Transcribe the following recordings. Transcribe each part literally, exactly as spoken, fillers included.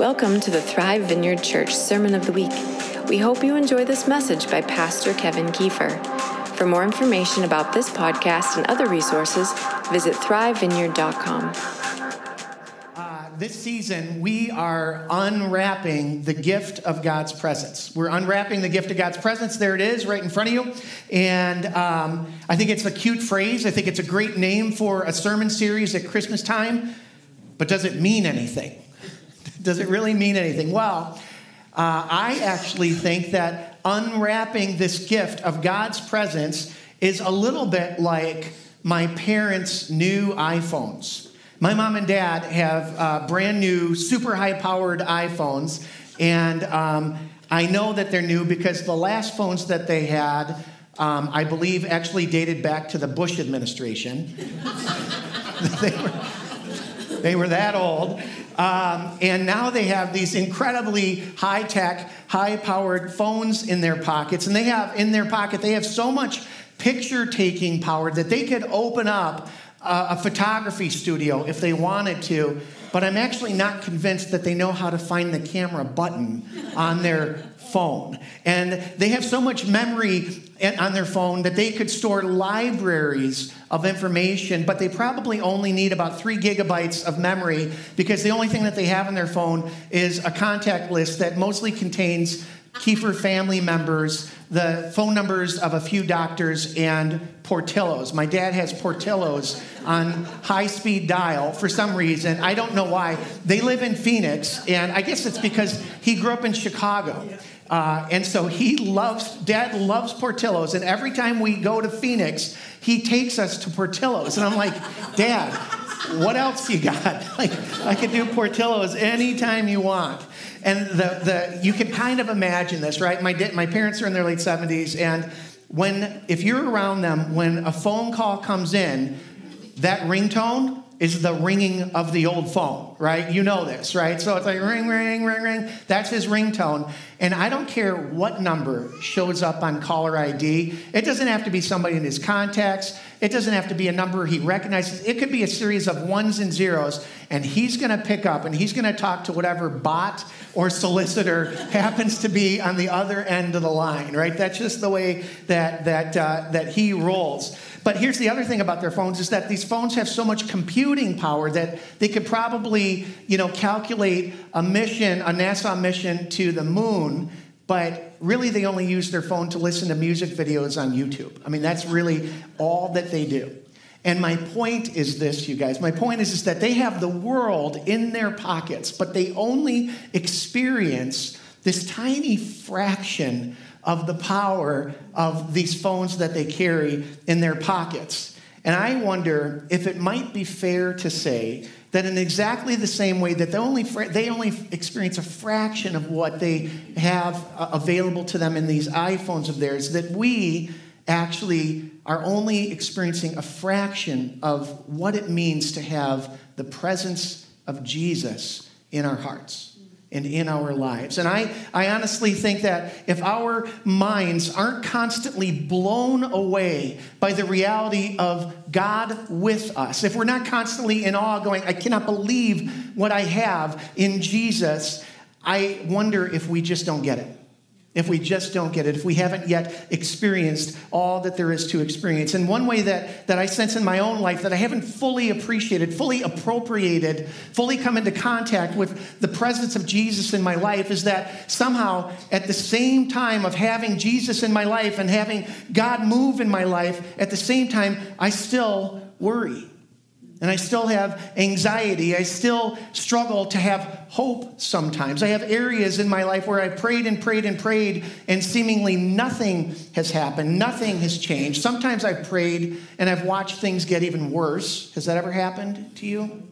Welcome to the Thrive Vineyard Church Sermon of the Week. We hope you enjoy this message by Pastor Kevin Kiefer. For more information about this podcast and other resources, visit thrive vineyard dot com. Uh, this season, we are unwrapping the gift of God's presence. We're unwrapping the gift of God's presence. There it is, right in front of you. And um, I think it's a cute phrase. I think it's a great name for a sermon series at Christmas time. But does it mean anything? Does it really mean anything? Well, uh, I actually think that unwrapping this gift of God's presence is a little bit like my parents' new iPhones. My mom and dad have uh, brand new, super high-powered iPhones, and um, I know that they're new because the last phones that they had, um, I believe, actually dated back to the Bush administration. they, were, they were that old. Um, and now they have these incredibly high-tech, high-powered phones in their pockets. And they have, in their pocket, they have so much picture-taking power that they could open up a, a photography studio if they wanted to. But I'm actually not convinced that they know how to find the camera button on their phone. And they have so much memory on their phone that they could store libraries of information, but they probably only need about three gigabytes of memory because the only thing that they have on their phone is a contact list that mostly contains Kiefer family members, the phone numbers of a few doctors, and Portillo's. My dad has Portillo's on high-speed dial for some reason. I don't know why. They live in Phoenix, and I guess it's because he grew up in Chicago. Uh, and so he loves, Dad loves Portillo's, and every time we go to Phoenix, he takes us to Portillo's. And I'm like, Dad, what else you got? Like, I could do Portillo's anytime you want. And the the you can kind of imagine this, right? My my parents are in their late seventies, and when if you're around them, when a phone call comes in, that ringtone is the ringing of the old phone, right? You know this, right? So it's like ring, ring, ring, ring. That's his ringtone. And I don't care what number shows up on caller I D. It doesn't have to be somebody in his contacts. It doesn't have to be a number he recognizes. It could be a series of ones and zeros, and he's going to pick up, and he's going to talk to whatever bot or solicitor happens to be on the other end of the line, right? That's just the way that that uh, that he rolls. But here's the other thing about their phones is that these phones have so much computing power that they could probably, you know, calculate a mission, a NASA mission to the moon, but really they only use their phone to listen to music videos on YouTube. I mean, that's really all that they do. And my point is this, you guys. My point is, is that they have the world in their pockets, but they only experience this tiny fraction of the power of these phones that they carry in their pockets. And I wonder if it might be fair to say that in exactly the same way that they only they only experience a fraction of what they have available to them in these iPhones of theirs, that we actually are only experiencing a fraction of what it means to have the presence of Jesus in our hearts and in our lives. And I, I honestly think that if our minds aren't constantly blown away by the reality of God with us, if we're not constantly in awe going, I cannot believe what I have in Jesus, I wonder if we just don't get it. If we just don't get it, if we haven't yet experienced all that there is to experience. And one way that, that I sense in my own life that I haven't fully appreciated, fully appropriated, fully come into contact with the presence of Jesus in my life is that somehow at the same time of having Jesus in my life and having God move in my life, at the same time, I still worry. And I still have anxiety. I still struggle to have hope sometimes. I have areas in my life where I prayed and prayed and prayed, and seemingly nothing has happened. Nothing has changed. Sometimes I've prayed and I've watched things get even worse. Has that ever happened to you?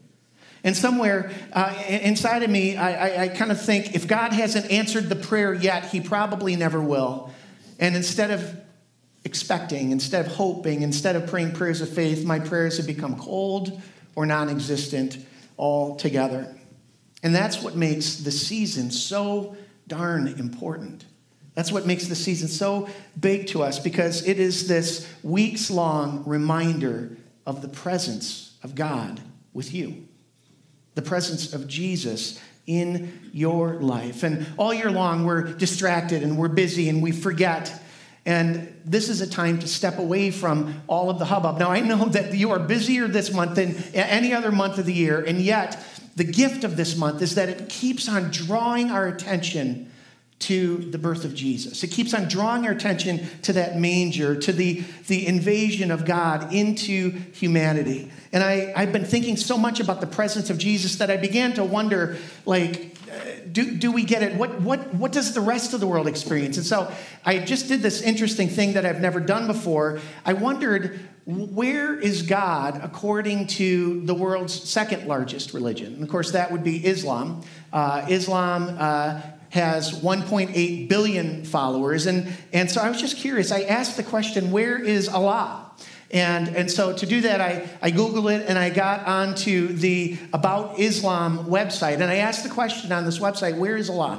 And somewhere uh, inside of me, I, I, I kind of think, if God hasn't answered the prayer yet, he probably never will. And instead of expecting, instead of hoping, instead of praying prayers of faith, my prayers have become cold or non-existent altogether. And that's what makes the season so darn important. That's what makes the season so big to us, because it is this weeks-long reminder of the presence of God with you. the presence of Jesus in your life. And all year long, we're distracted and we're busy and we forget. And this is a time to step away from all of the hubbub. Now, I know that you are busier this month than any other month of the year, and yet the gift of this month is that it keeps on drawing our attention to the birth of Jesus. It keeps on drawing our attention to that manger, to the, the invasion of God into humanity. And I, I've been thinking so much about the presence of Jesus that I began to wonder, like, do, do we get it? What, what, what does the rest of the world experience? And so I just did this interesting thing that I've never done before. I wondered, where is God according to the world's second largest religion? And of course, that would be Islam. Uh, Islam uh, has one point eight billion followers. And, and so I was just curious. I asked the question, where is Allah? And, and so to do that, I, I Googled it and I got onto the About Islam website. And I asked the question on this website, where is Allah?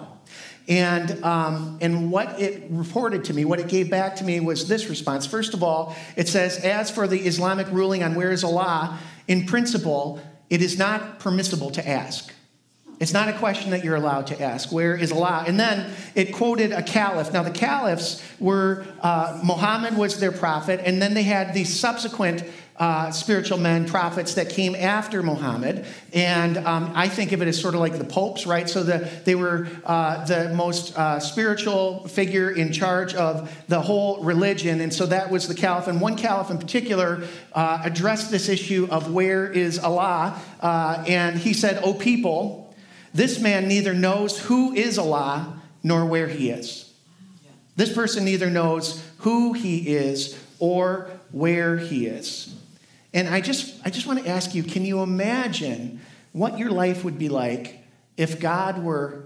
And, um, and what it reported to me, what it gave back to me was this response. First of all, it says, as for the Islamic ruling on where is Allah, in principle, it is not permissible to ask. It's not a question that you're allowed to ask. Where is Allah? And then it quoted a caliph. Now, the caliphs were, uh, Muhammad was their prophet, and then they had these subsequent uh, spiritual men, prophets that came after Muhammad. And um, I think of it as sort of like the popes, right? So the, they were uh, the most uh, spiritual figure in charge of the whole religion. And so that was the caliph. And one caliph in particular uh, addressed this issue of where is Allah? Uh, and he said, "O people, this man neither knows who is Allah nor where he is." This person neither knows who he is or where he is. And I just I just want to ask you, can you imagine what your life would be like if God were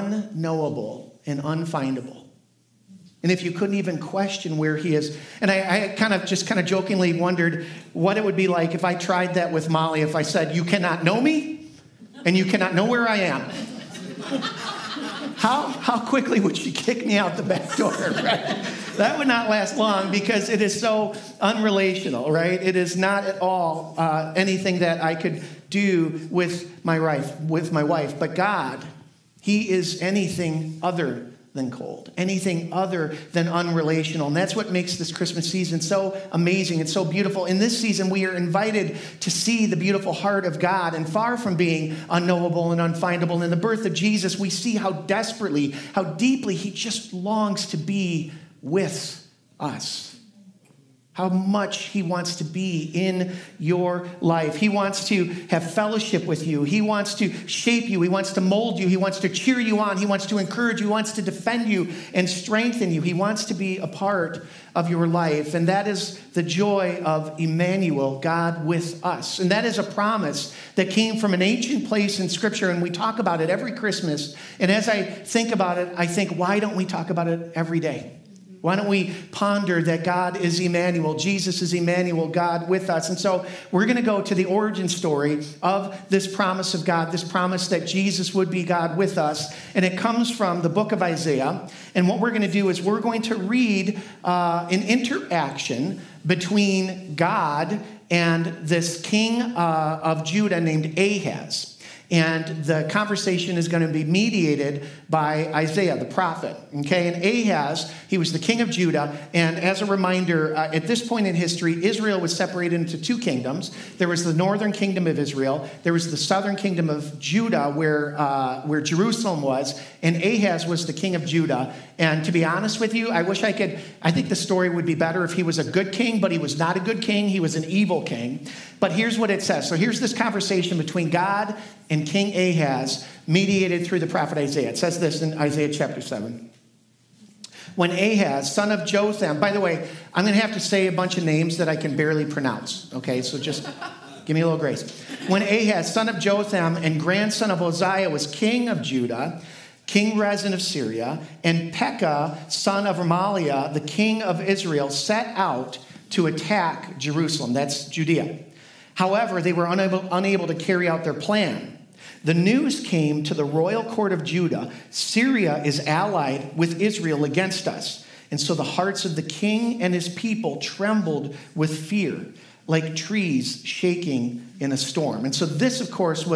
unknowable and unfindable? And if you couldn't even question where he is. And I, I kind of just kind of jokingly wondered what it would be like if I tried that with Molly, if I said, "You cannot know me, and you cannot know where I am." How how quickly would she kick me out the back door, right? That would not last long because it is so unrelational, right? It is not at all uh, anything that I could do with my wife, with my wife. But God, he is anything other than cold, anything other than unrelational. And that's what makes this Christmas season so amazing and so beautiful. In this season, we are invited to see the beautiful heart of God, and far from being unknowable and unfindable. In the birth of Jesus, we see how desperately, how deeply he just longs to be with us. How much he wants to be in your life. He wants to have fellowship with you. He wants to shape you. He wants to mold you. He wants to cheer you on. He wants to encourage you. He wants to defend you and strengthen you. He wants to be a part of your life. And that is the joy of Emmanuel, God with us. And that is a promise that came from an ancient place in Scripture, and we talk about it every Christmas. And as I think about it, I think, why don't we talk about it every day? Why don't we ponder that God is Emmanuel, Jesus is Emmanuel, God with us? And so we're going to go to the origin story of this promise of God, this promise that Jesus would be God with us. And it comes from the book of Isaiah. And what we're going to do is we're going to read uh, an interaction between God and this king uh, of Judah named Ahaz. And the conversation is going to be mediated by Isaiah, the prophet. Okay, and Ahaz, he was the king of Judah. And as a reminder, uh, at this point in history, Israel was separated into two kingdoms. There was the northern kingdom of Israel. There was the southern kingdom of Judah, where uh, where Jerusalem was. And Ahaz was the king of Judah. And to be honest with you, I wish I could, I think the story would be better if he was a good king, but he was not a good king. He was an evil king. But here's what it says. So here's this conversation between God and King Ahaz, mediated through the prophet Isaiah. It says this in Isaiah chapter seven. When Ahaz, son of Jotham, by the way, I'm going to have to say a bunch of names that I can barely pronounce. Okay, so just give me a little grace. When Ahaz, son of Jotham and grandson of Uzziah, was king of Judah, King Rezin of Syria, and Pekah, son of Remaliah, the king of Israel, set out to attack Jerusalem. That's Judea. However, they were unable, unable to carry out their plan. The news came to the royal court of Judah, Syria is allied with Israel against us. And so the hearts of the king and his people trembled with fear, like trees shaking in a storm. And so this, of course, was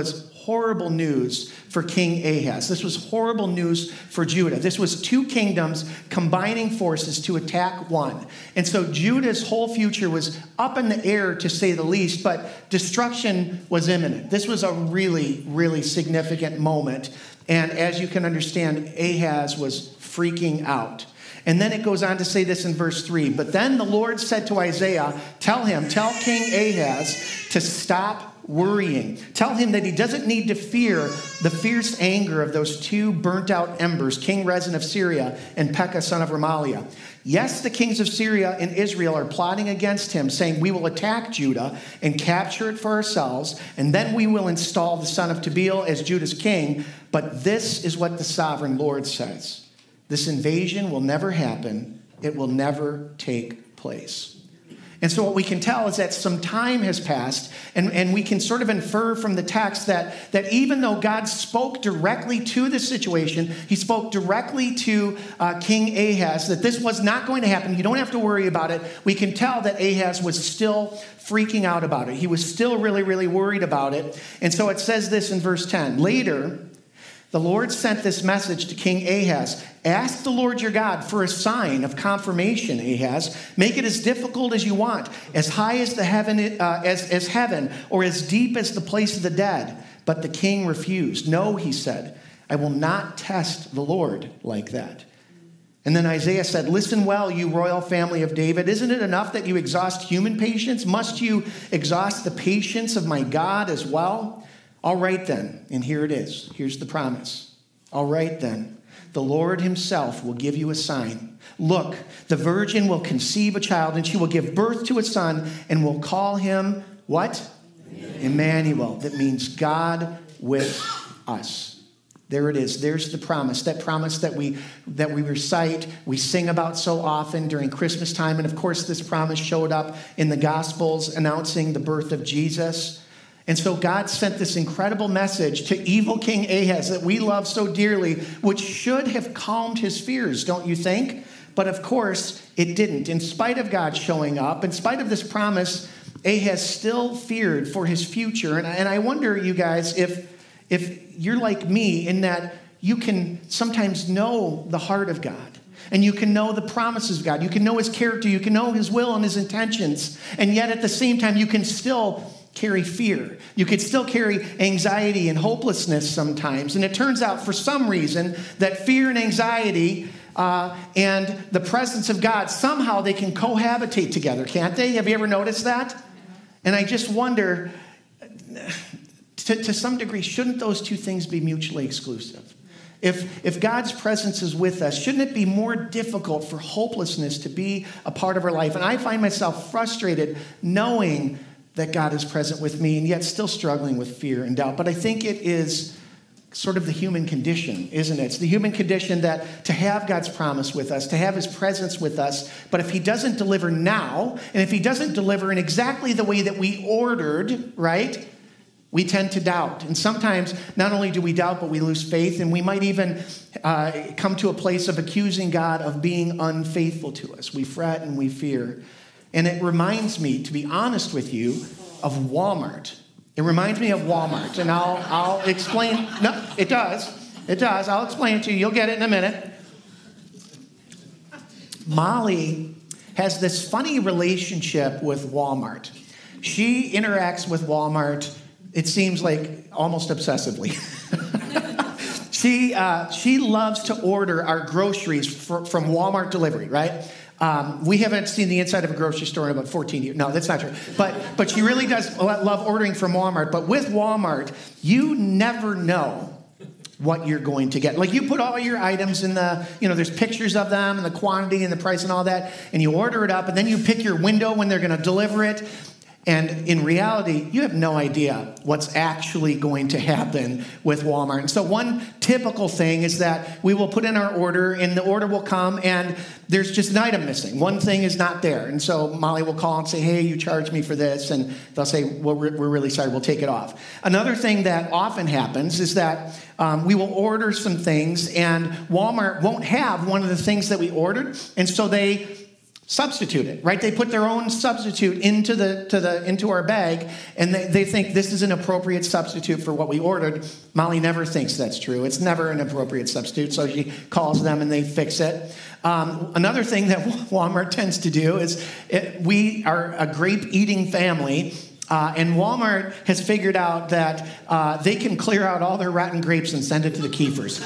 horrible news for King Ahaz. This was horrible news for Judah. This was two kingdoms combining forces to attack one. And so Judah's whole future was up in the air, to say the least, but destruction was imminent. This was a really, really significant moment. And as you can understand, Ahaz was freaking out. And then it goes on to say this in verse three. But then the Lord said to Isaiah, tell him, tell King Ahaz to stop worrying. Tell him that he doesn't need to fear the fierce anger of those two burnt out embers, King Rezin of Syria and Pekah, son of Remaliah. Yes, the kings of Syria and Israel are plotting against him, saying, we will attack Judah and capture it for ourselves, and then we will install the son of Tabeel as Judah's king. But this is what the sovereign Lord says. This invasion will never happen. It will never take place. And so what we can tell is that some time has passed, and, and we can sort of infer from the text that, that even though God spoke directly to this situation, he spoke directly to uh, King Ahaz, that this was not going to happen. You don't have to worry about it. We can tell that Ahaz was still freaking out about it. He was still really, really worried about it. And so it says this in verse ten. Later, the Lord sent this message to King Ahaz. Ask the Lord your God for a sign of confirmation, Ahaz. Make it as difficult as you want, as high as the heaven, uh, as, as heaven, or as deep as the place of the dead. But the king refused. No, he said, I will not test the Lord like that. And then Isaiah said, listen well, you royal family of David. Isn't it enough that you exhaust human patience? Must you exhaust the patience of my God as well? All right then, and here it is. Here's the promise. All right then, the Lord himself will give you a sign. Look, the virgin will conceive a child, and she will give birth to a son, and will call him, what? Emmanuel. That means God with us. There it is. There's the promise. That promise that we that we recite, we sing about so often during Christmas time. And of course, this promise showed up in the Gospels announcing the birth of Jesus. And so God sent this incredible message to evil King Ahaz that we love so dearly, which should have calmed his fears, don't you think? But of course, it didn't. In spite of God showing up, in spite of this promise, Ahaz still feared for his future. And I, and I wonder, you guys, if, if you're like me in that you can sometimes know the heart of God. And you can know the promises of God. You can know his character. You can know his will and his intentions. And yet at the same time, you can still carry fear. You could still carry anxiety and hopelessness sometimes. And it turns out for some reason that fear and anxiety uh, and the presence of God, somehow they can cohabitate together, can't they? Have you ever noticed that? And I just wonder, to, to some degree, shouldn't those two things be mutually exclusive? If, if God's presence is with us, shouldn't it be more difficult for hopelessness to be a part of our life? And I find myself frustrated knowing that God is present with me, and yet still struggling with fear and doubt. But I think it is sort of the human condition, isn't it? It's the human condition that to have God's promise with us, to have his presence with us, but if he doesn't deliver now, and if he doesn't deliver in exactly the way that we ordered, right, we tend to doubt. And sometimes not only do we doubt, but we lose faith, and we might even uh, come to a place of accusing God of being unfaithful to us. We fret and we fear. And it reminds me, to be honest with you, of Walmart. It reminds me of Walmart. And I'll I'll explain. No, it does. It does. I'll explain it to you. You'll get it in a minute. Molly has this funny relationship with Walmart. She interacts with Walmart, it seems like, almost obsessively. she, uh, she loves to order our groceries for, from Walmart delivery, right? Um, we haven't seen the inside of a grocery store in about fourteen years. No, that's not true. But but she really does love ordering from Walmart. But with Walmart, you never know what you're going to get. Like you put all your items in the, you know, there's pictures of them and the quantity and the price and all that, and you order it up, and then you pick your window when they're going to deliver it. And in reality, you have no idea what's actually going to happen with Walmart. And so one typical thing is that we will put in our order, and the order will come, and there's just an item missing. One thing is not there. And so Molly will call and say, hey, you charged me for this. And they'll say, well, we're really sorry, we'll take it off. Another thing that often happens is that um, we will order some things, and Walmart won't have one of the things that we ordered. And so they... substitute it, right? They put their own substitute into the to the into our bag, and they, they think this is an appropriate substitute for what we ordered. Molly never thinks that's true. It's never an appropriate substitute, so she calls them and they fix it. Um, another thing that Walmart tends to do is it, we are a grape-eating family, uh, and Walmart has figured out that uh, they can clear out all their rotten grapes and send it to the Kiefers.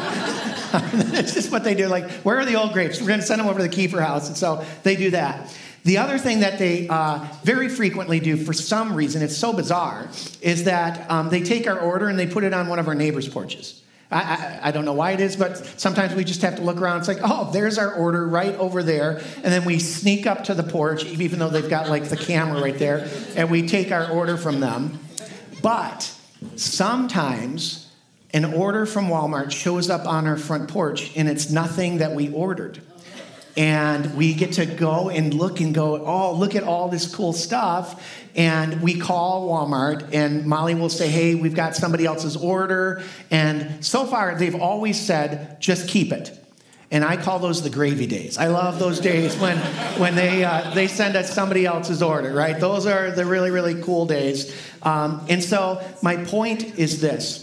It's just what they do. Like, where are the old grapes? We're going to send them over to the Kiefer house. And so they do that. The other thing that they uh, very frequently do, for some reason, it's so bizarre, is that um, they take our order and they put it on one of our neighbors' porches. I, I, I don't know why it is, but sometimes we just have to look around. It's like, oh, there's our order right over there. And then we sneak up to the porch, even though they've got like the camera right there, and we take our order from them. But sometimes an order from Walmart shows up on our front porch, and it's nothing that we ordered. And we get to go and look and go, oh, look at all this cool stuff. And we call Walmart, and Molly will say, hey, we've got somebody else's order. And so far, they've always said, just keep it. And I call those the gravy days. I love those days when when they uh, they send us somebody else's order, right? Those are the really, really cool days. Um, and so my point is this.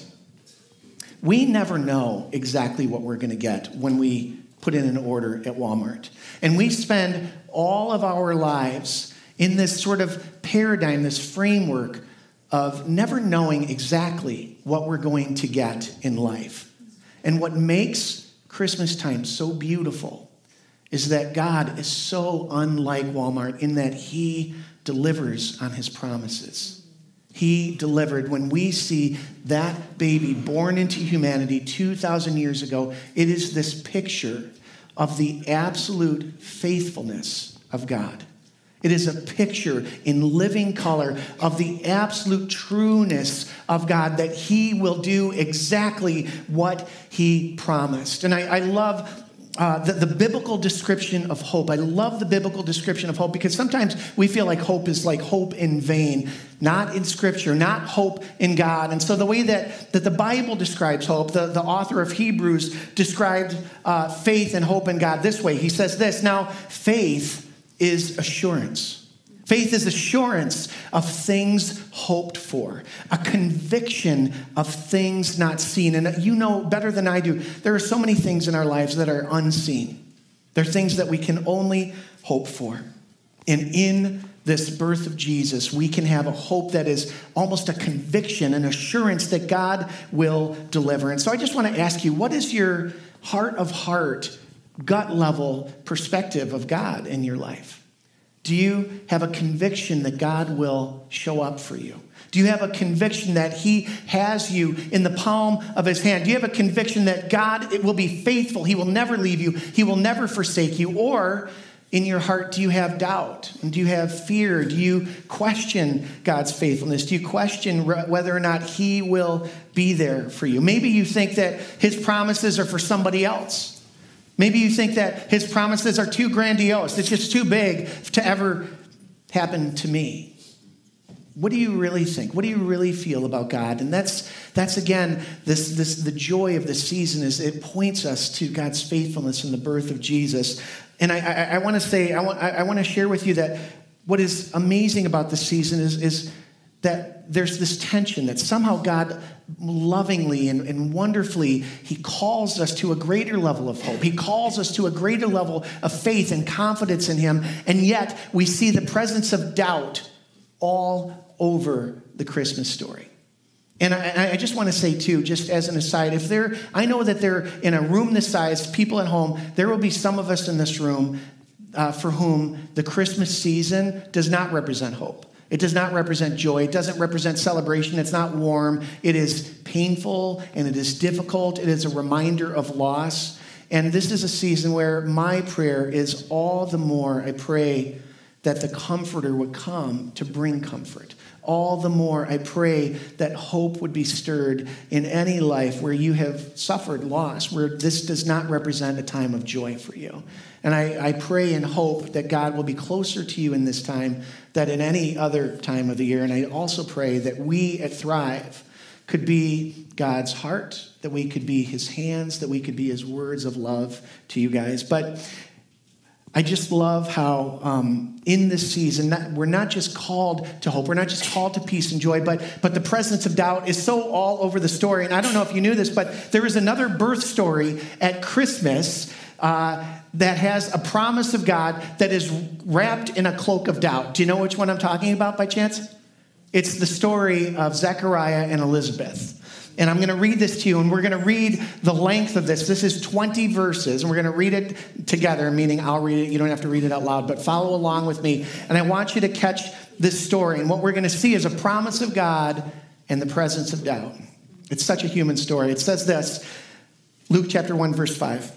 We never know exactly what we're going to get when we put in an order at Walmart. And we spend all of our lives in this sort of paradigm, this framework of never knowing exactly what we're going to get in life. And what makes Christmas time so beautiful is that God is so unlike Walmart in that he delivers on his promises. He delivered. When we see that baby born into humanity two thousand years ago, it is this picture of the absolute faithfulness of God. It is a picture in living color of the absolute trueness of God, that he will do exactly what he promised. And I, I love Uh, the, the biblical description of hope. I love the biblical description of hope because sometimes we feel like hope is like hope in vain, not in Scripture, not hope in God. And so the way that, that the Bible describes hope, the, the author of Hebrews described uh, faith and hope in God this way. He says this, now faith is assurance. Faith is assurance of things hoped for, a conviction of things not seen. And you know better than I do, there are so many things in our lives that are unseen. They're things that we can only hope for. And in this birth of Jesus, we can have a hope that is almost a conviction, an assurance that God will deliver. And so I just want to ask you, what is your heart of heart, gut level perspective of God in your life? Do you have a conviction that God will show up for you? Do you have a conviction that he has you in the palm of his hand? Do you have a conviction that God it will be faithful? He will never leave you. He will never forsake you. Or in your heart, do you have doubt? And do you have fear? Do you question God's faithfulness? Do you question whether or not he will be there for you? Maybe you think that his promises are for somebody else. Maybe you think that his promises are too grandiose. It's just too big to ever happen to me. What do you really think? What do you really feel about God? And that's, that's again, this, this, the joy of this season is it points us to God's faithfulness in the birth of Jesus. And I, I, I want to say, I want, I, I want to share with you that what is amazing about this season is, is that there's this tension that somehow God lovingly and, and wonderfully, he calls us to a greater level of hope. He calls us to a greater level of faith and confidence in him. And yet we see the presence of doubt all over the Christmas story. And I, I just want to say too, just as an aside, if there, I know that there, in a room this size, people at home, there will be some of us in this room uh, for whom the Christmas season does not represent hope. It does not represent joy. It doesn't represent celebration. It's not warm. It is painful and it is difficult. It is a reminder of loss. And this is a season where my prayer is all the more, I pray that the Comforter would come to bring comfort. All the more I pray that hope would be stirred in any life where you have suffered loss, where this does not represent a time of joy for you. And I, I pray and hope that God will be closer to you in this time than in any other time of the year. And I also pray that we at Thrive could be God's heart, that we could be his hands, that we could be his words of love to you guys. But I just love how um, in this season, not, we're not just called to hope. We're not just called to peace and joy, but, but the presence of doubt is so all over the story. And I don't know if you knew this, but there is another birth story at Christmas uh, that has a promise of God that is wrapped in a cloak of doubt. Do you know which one I'm talking about by chance? It's the story of Zechariah and Elizabeth. And I'm going to read this to you, and we're going to read the length of this. This is twenty verses, and we're going to read it together, meaning I'll read it. You don't have to read it out loud, but follow along with me. And I want you to catch this story. And what we're going to see is a promise of God and the presence of doubt. It's such a human story. It says this, Luke chapter one, verse five.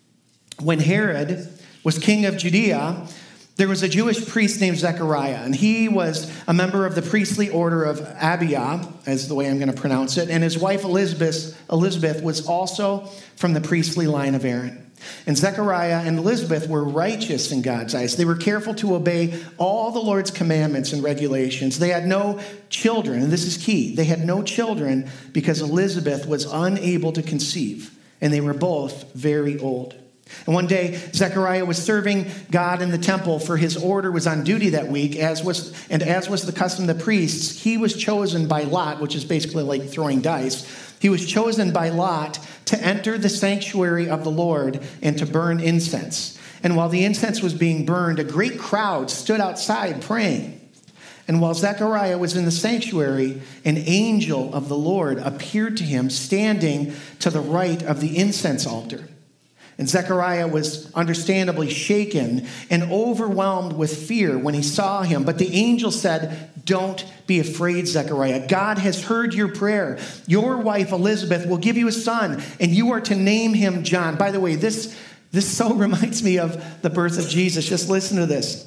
When Herod was king of Judea, there was a Jewish priest named Zechariah, and he was a member of the priestly order of Abijah, as the way I'm going to pronounce it, and his wife Elizabeth, Elizabeth was also from the priestly line of Aaron. And Zechariah and Elizabeth were righteous in God's eyes. They were careful to obey all the Lord's commandments and regulations. They had no children, and this is key. They had no children because Elizabeth was unable to conceive, and they were both very old. And one day, Zechariah was serving God in the temple, for his order was on duty that week, as was and as was the custom of the priests. He was chosen by lot, which is basically like throwing dice. He was chosen by lot to enter the sanctuary of the Lord and to burn incense. And while the incense was being burned, a great crowd stood outside praying. And while Zechariah was in the sanctuary, an angel of the Lord appeared to him, standing to the right of the incense altar. And Zechariah was understandably shaken and overwhelmed with fear when he saw him. But the angel said, "Don't be afraid, Zechariah. God has heard your prayer. Your wife Elizabeth will give you a son, and you are to name him John." By the way, this, this so reminds me of the birth of Jesus. Just listen to this.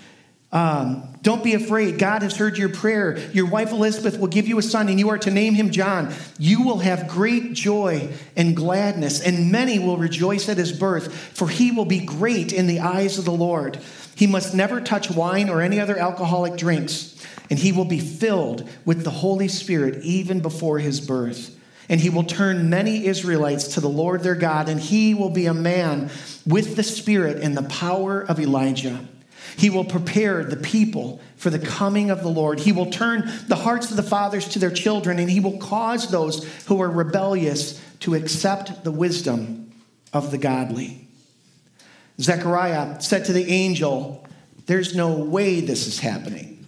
Um, don't be afraid. God has heard your prayer. Your wife Elizabeth will give you a son, and you are to name him John. You will have great joy and gladness, and many will rejoice at his birth, for he will be great in the eyes of the Lord. He must never touch wine or any other alcoholic drinks, and he will be filled with the Holy Spirit even before his birth. And he will turn many Israelites to the Lord their God, and he will be a man with the Spirit and the power of Elijah. He will prepare the people for the coming of the Lord. He will turn the hearts of the fathers to their children, and he will cause those who are rebellious to accept the wisdom of the godly. Zechariah said to the angel, "There's no way this is happening."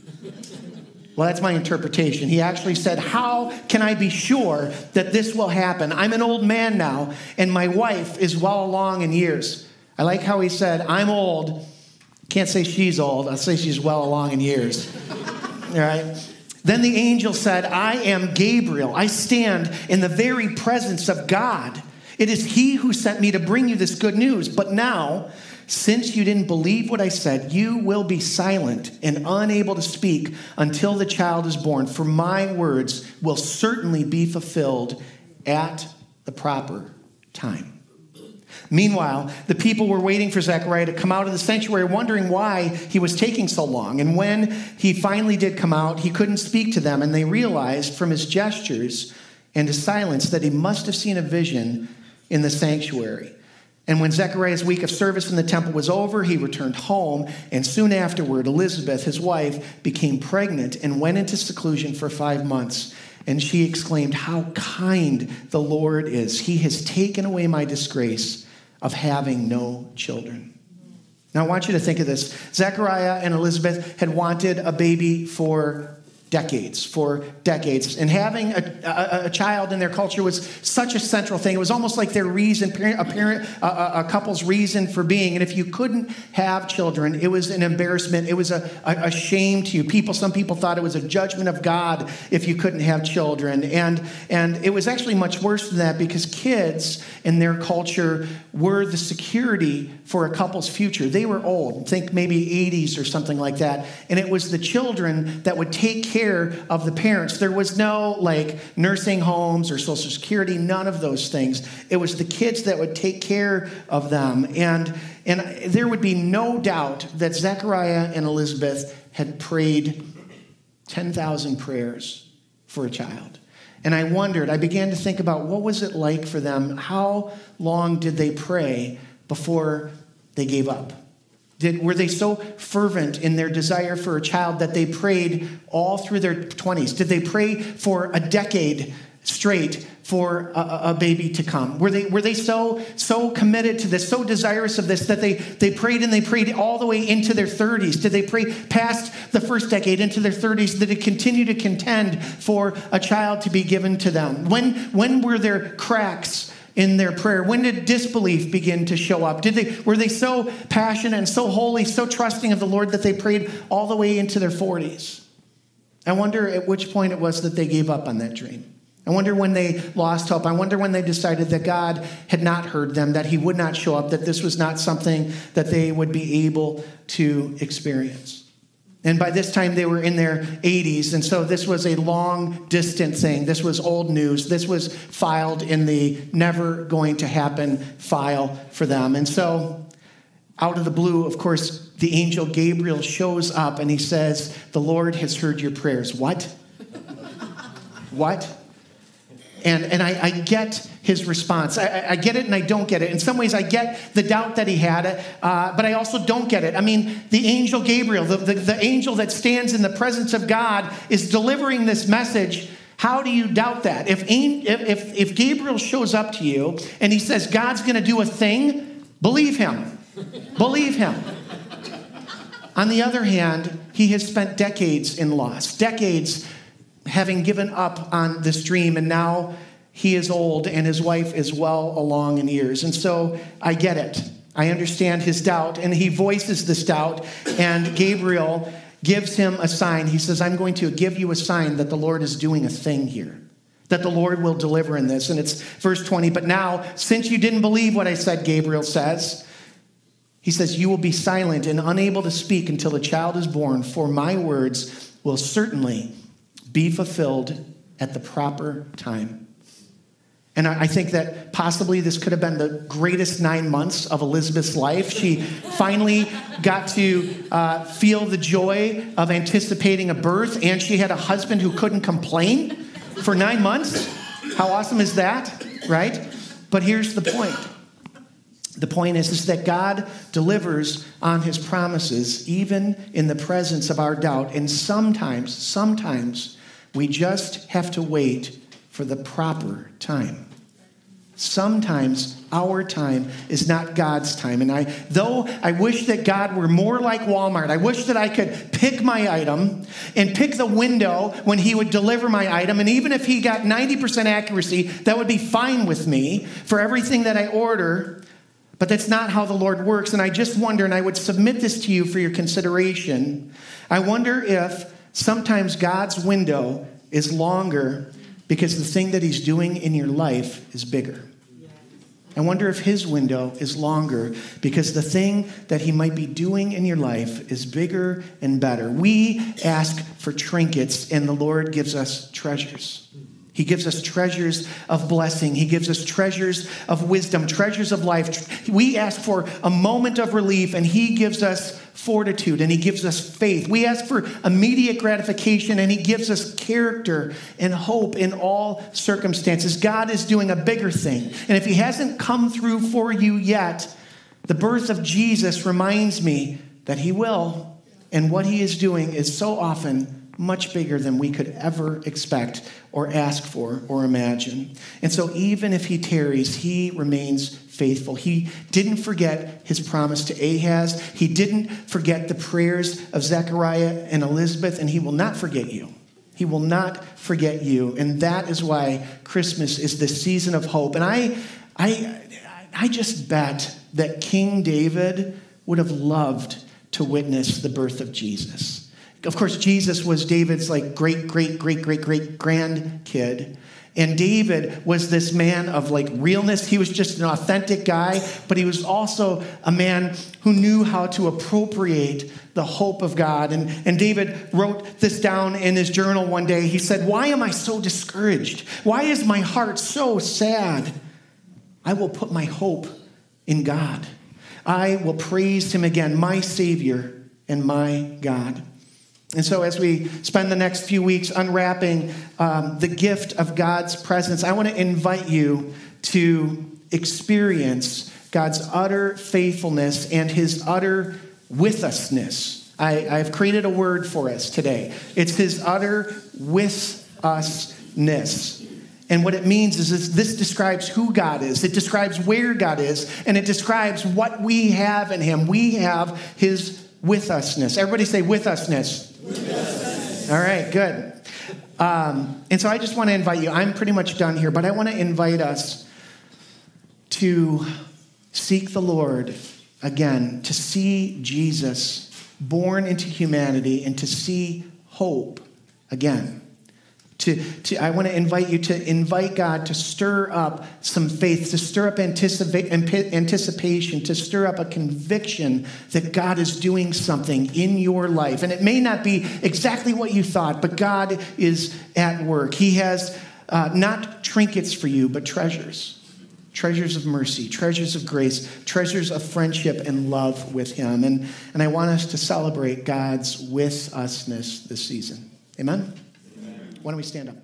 Well, that's my interpretation. He actually said, "How can I be sure that this will happen? I'm an old man now, and my wife is well along in years." I like how he said, "I'm old." Can't say she's old. I'll say she's well along in years. All right. Then the angel said, "I am Gabriel. I stand in the very presence of God. It is he who sent me to bring you this good news. But now, since you didn't believe what I said, you will be silent and unable to speak until the child is born. For my words will certainly be fulfilled at the proper time." Meanwhile, the people were waiting for Zechariah to come out of the sanctuary, wondering why he was taking so long. And when he finally did come out, he couldn't speak to them, and they realized from his gestures and his silence that he must have seen a vision in the sanctuary. And when Zechariah's week of service in the temple was over, he returned home, and soon afterward, Elizabeth, his wife, became pregnant and went into seclusion for five months. And she exclaimed, "How kind the Lord is. He has taken away my disgrace of having no children." Now, I want you to think of this. Zechariah and Elizabeth had wanted a baby for decades, for decades. And having a, a, a child in their culture was such a central thing. It was almost like their reason, a, parent, a, a couple's reason for being. And if you couldn't have children, it was an embarrassment. It was a, a, a shame to you. People, some people thought it was a judgment of God if you couldn't have children. And, and it was actually much worse than that, because kids in their culture were the security for a couple's future. They were old, think maybe eighties or something like that. And it was the children that would take care of the parents. There was no like nursing homes or Social Security, none of those things. It was the kids that would take care of them. And, and there would be no doubt that Zechariah and Elizabeth had prayed ten thousand prayers for a child. And I wondered, I began to think about, what was it like for them? How long did they pray before they gave up? Did, were they so fervent in their desire for a child that they prayed all through their twenties? Did they pray for a decade straight for a, a baby to come? Were they were they so so committed to this, so desirous of this, that they, they prayed and they prayed all the way into their thirties? Did they pray past the first decade into their thirties? Did they continue to contend for a child to be given to them? When, when were there cracks in their prayer? When did disbelief begin to show up? Did they were they so passionate and so holy, so trusting of the Lord that they prayed all the way into their forties? I wonder at which point it was that they gave up on that dream. I wonder when they lost hope. I wonder when they decided that God had not heard them, that he would not show up, that this was not something that they would be able to experience. And by this time, they were in their eighties, and so this was a long-distant thing. This was old news. This was filed in the never-going-to-happen file for them. And so, out of the blue, of course, the angel Gabriel shows up, and he says, "The Lord has heard your prayers." What? What? And, and I, I get his response. I, I get it and I don't get it. In some ways, I get the doubt that he had, uh, but I also don't get it. I mean, the angel Gabriel, the, the, the angel that stands in the presence of God, is delivering this message. How do you doubt that? If, if, if Gabriel shows up to you and he says, God's going to do a thing, believe him. Believe him. On the other hand, he has spent decades in loss, decades having given up on this dream, and now he is old and his wife is well along in years. And so I get it. I understand his doubt, and he voices this doubt, and Gabriel gives him a sign. He says, I'm going to give you a sign that the Lord is doing a thing here, that the Lord will deliver in this. And it's verse twenty, but now, since you didn't believe what I said, Gabriel says, he says, you will be silent and unable to speak until the child is born, for my words will certainly be fulfilled at the proper time. And I think that possibly this could have been the greatest nine months of Elizabeth's life. She finally got to uh, feel the joy of anticipating a birth, and she had a husband who couldn't complain for nine months. How awesome is that, right? But here's the point. The point is, is that God delivers on his promises, even in the presence of our doubt. And sometimes, sometimes, we just have to wait for the proper time. Sometimes our time is not God's time. And I, though I wish that God were more like Walmart, I wish that I could pick my item and pick the window when he would deliver my item. And even if he got ninety percent accuracy, that would be fine with me for everything that I order. But that's not how the Lord works. And I just wonder, and I would submit this to you for your consideration. I wonder if sometimes God's window is longer because the thing that he's doing in your life is bigger. I wonder if his window is longer because the thing that he might be doing in your life is bigger and better. We ask for trinkets, and the Lord gives us treasures. He gives us treasures of blessing. He gives us treasures of wisdom, treasures of life. We ask for a moment of relief, and he gives us fortitude, and he gives us faith. We ask for immediate gratification, and he gives us character and hope in all circumstances. God is doing a bigger thing. And if he hasn't come through for you yet, the birth of Jesus reminds me that he will. And what he is doing is so often much bigger than we could ever expect or ask for or imagine. And so even if he tarries, he remains faithful. He didn't forget his promise to Ahaz. He didn't forget the prayers of Zechariah and Elizabeth, and he will not forget you. He will not forget you. And that is why Christmas is the season of hope. And I, I, I just bet that King David would have loved to witness the birth of Jesus. Of course, Jesus was David's like great, great, great, great, great grandkid. And David was this man of like realness. He was just an authentic guy, but he was also a man who knew how to appropriate the hope of God. And, and David wrote this down in his journal one day. He said, why am I so discouraged? Why is my heart so sad? I will put my hope in God. I will praise him again, my Savior and my God. And so as we spend the next few weeks unwrapping um, the gift of God's presence, I want to invite you to experience God's utter faithfulness and his utter with usness. I, I've created a word for us today. It's his utter with usness. And what it means is this, this describes who God is. It describes where God is. And it describes what we have in him. We have his with usness. Everybody say with usness. With usness. All right, good. Um, and so I just want to invite you. I'm pretty much done here, but I want to invite us to seek the Lord again, to see Jesus born into humanity and to see hope again. To, to, I want to invite you to invite God to stir up some faith, to stir up anticipa- anticipation, to stir up a conviction that God is doing something in your life. And it may not be exactly what you thought, but God is at work. He has uh, not trinkets for you, but treasures. Treasures of mercy, treasures of grace, treasures of friendship and love with him. And, and I want us to celebrate God's with usness this season. Amen? Why don't we stand up?